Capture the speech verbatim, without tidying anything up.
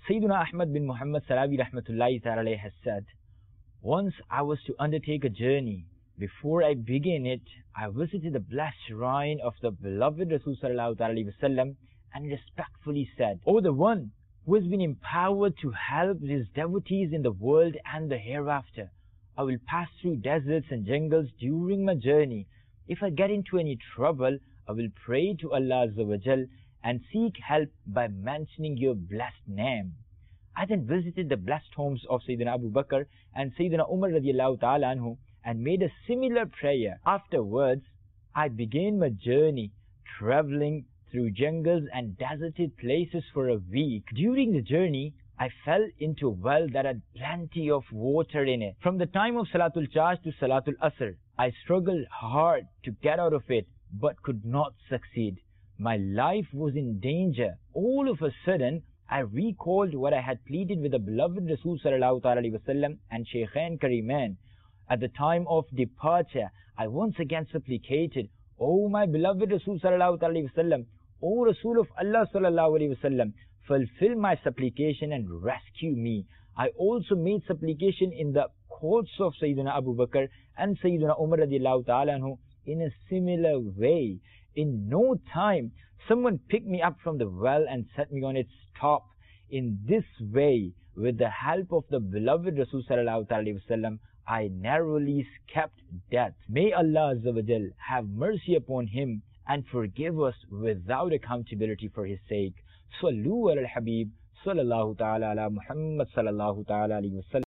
Sayyiduna Ahmad bin Muhammad Salawi rahmatullahi ta'ala has said, once I was to undertake a journey. Before I began it, I visited the blessed shrine of the beloved Rasul sallallahu alaihi wasallam and respectfully said, O the one who has been empowered to help his devotees in the world and the hereafter, I will pass through deserts and jungles during my journey. If I get into any trouble, I will pray to Allah Azza wa Jal and seek help by mentioning your blessed name. I then visited the blessed homes of Sayyidina Abu Bakr and Sayyidina Umar radiallahu ta'ala anhu and made a similar prayer. Afterwards, I began my journey, traveling through jungles and deserted places for a week. During the journey, I fell into a well that had plenty of water in it. From the time of Salatul Charge to Salatul Asr, I struggled hard to get out of it, but could not succeed. My life was in danger. All of a sudden, I recalled what I had pleaded with the beloved Rasul sallallahu alaihi wasallam and Shaykhain Karimain. At the time of departure, I once again supplicated, O my beloved Rasul sallallahu alaihi wasallam, O Rasul of Allah sallallahu alaihi wasallam, fulfill my supplication and rescue me. I also made supplication in the courts of Sayyidina Abu Bakr and Sayyidina Umar radiallahu ta'ala anhu in a similar way. In no time, someone picked me up from the well and set me on its top. In this way, with the help of the beloved Rasul sallallahu alaihi wasallam, I narrowly escaped death. May Allah Azza wa Jal have mercy upon him and forgive us without accountability for his sake. Sallu ala al-Habib sallallahu ta'ala ala Muhammad sallallahu ta'ala alayhi wa sallam.